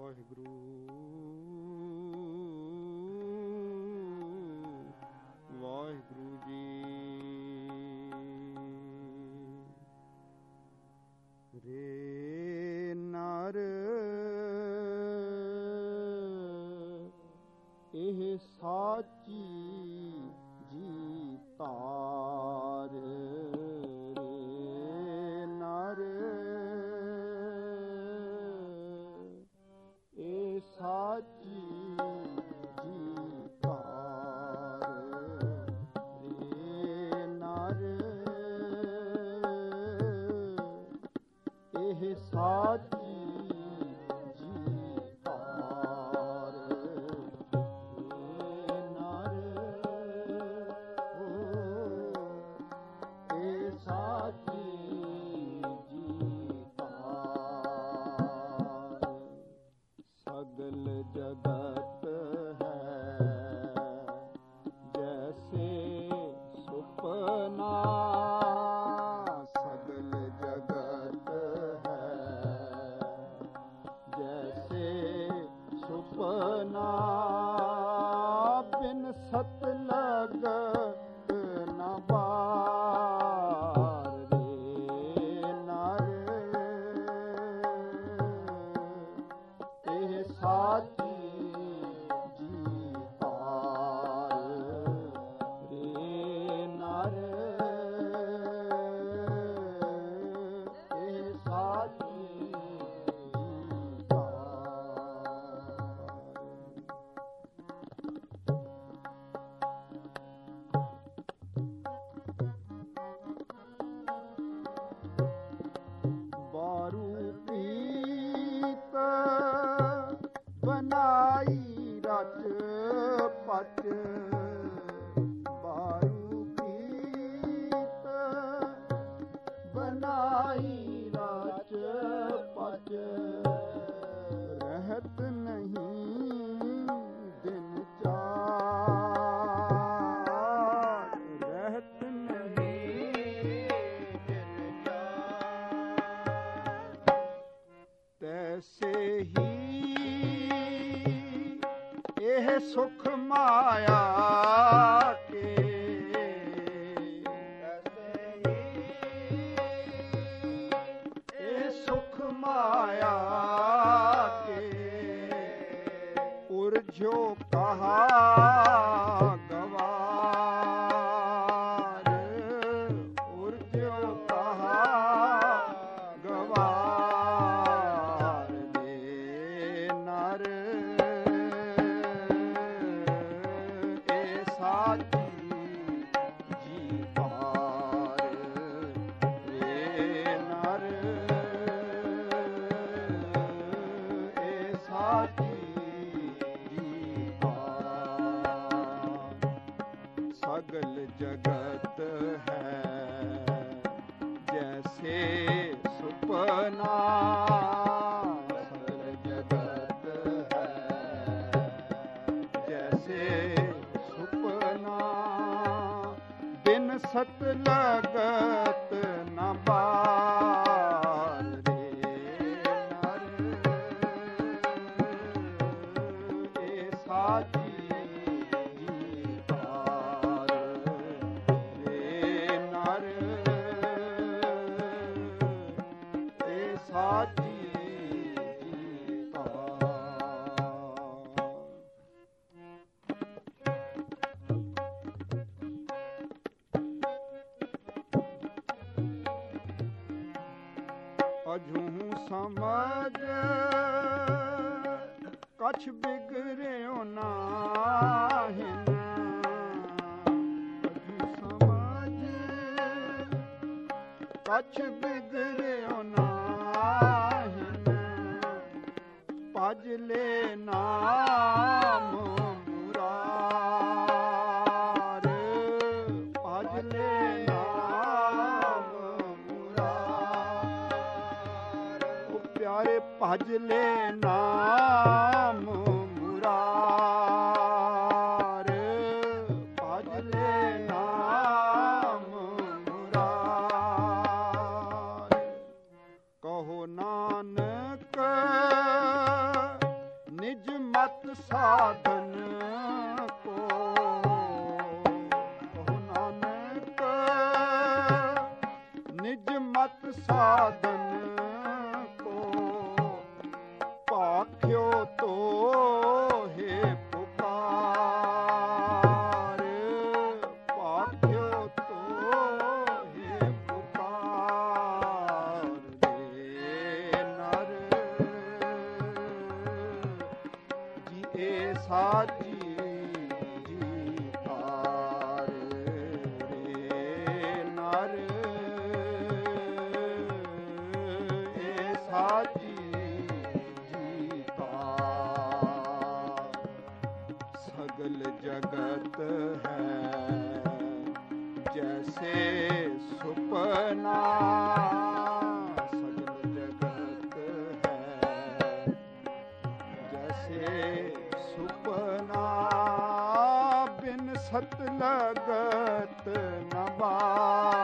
ਵਾਹਿਗੁਰੂ ਜੀ। ਰੇ ਨਰ ਇਹ ਸਾਚੀ ਜੀ ਤਾਰ, ਰੇ ਨਰ ਇਹ ਸਾਚੀ ਜੀ ਤਾਰ, ਰੇ ਨਰ ਇਹ ਸਾਚੀ ਜੀ ਤਾਰ, ਰੇ ਨਰ ਇਹ ਸਾਚੀ ਜੀ ਤਾਰ। ਸਗਲ ਜਗਤ ਹੈ ਜੈਸੇ ਸੁਪਨਾ, ਸਗਲ ਜਗਤ ਹੈ ਜੈਸੇ ਸੁਪਨਾ, ਬਿਨ ਸਤ ਲਗਤ ਨ ਬਾਰ, ਰੇ ਨਰ ਇਹ ਸਾਚੀ ਜੀ ਤਾਰ, ਰੇ ਨਰ ਇਹ ਸਾਚੀ ਜੀ ਤਾਰ। ਬਾਰੂ ਪੀਤ ਬਨਾਈ ਰਚ ਪਚ, ਬਾਰੂ ਪੀਤ ਬਨਾਈ ਰਚ ਪਚ, ਰਹਿਤ ਨਹੀਂ ਦਿਨ ਚਾਰ, ਰਹਿਤ ਨਹੀਂ ਦਿਨ ਚਾਰ, ਤੈਸੇ ਹੀ ਇਹ ਸੁਖ ਮਾਇਆ ਕੇ, ਤੈਸੇ ਹੀ ਇਹ ਸੁਖ ਮਾਇਆ ਕੇ, ਉਰਝੋ ਕਹਾ ਗਵਾਰ, ਉਰਝੋ ਕਹਾ ਗਵਾਰ, ਦੇ ਨਰ ਇਹ ਸਾਚੀ ਜੀ ਤਾਰ, ਰੇ ਨਰ ਇਹ ਸਾਚੀ ਜੀ ਤਾਰ। ਸਗਲ ਜਗਤ ਹੈ ਜੈਸੇ ਸੁਪਨਾ, ਸਗਲ ਜਗਤ ਹੈ ਜੈਸੇ ਸੁਪਨਾ, ਬਿਨ ਸਤ ਲਗਤ ਨ ਬਾਰ, ਰੇ ਨਰ ਇਹ ਸਾਚੀ ਜੀ ਤਾਰ, ਰੇ ਨਰ ਇਹ ਸਾਚੀ ਜੀ ਤਾਰ। ਅਜੂ ਸਮਝ ਕਛ ਬਿਗੜਿਓ ਨਾਹਿਨ, ਅਜੂ ਸਮਝ ਕਛ ਬਿਗੜਿਓ ਨਾਹਿਨ, ਭਜ ਲੈ ਨਾਮ ਮੁਰਾਰ, ਭਜ ਲੈ ਨਾਮ ਮੁਰਾਰ, ਉਹ ਪਿਆਰੇ ਭਜ ਲੈ ਨਾਮ ਮੁਰਾਰ, ਭਜ ਲੈ ਨਾਮ ਮੁਰਾਰ। ਕਹੋ ਨਾਨਕ ਏ ਸਾਜੀ ਜੀ ਤਾਰ ਰੇ ਨਰ ਏ ਸਾਜੀ ਜੀ ਤਾਰ ਸਗਲ ਜਗਤ ਹੈ ਜੈਸੇ ਸੁਪਨਾ ਸਗਲ ਜਗਤ ਹੈ ਜੈਸੇ ਸੁਪਨਾ ਬਿਨ ਸਤ ਲਗਤ ਨ ਬਾਰ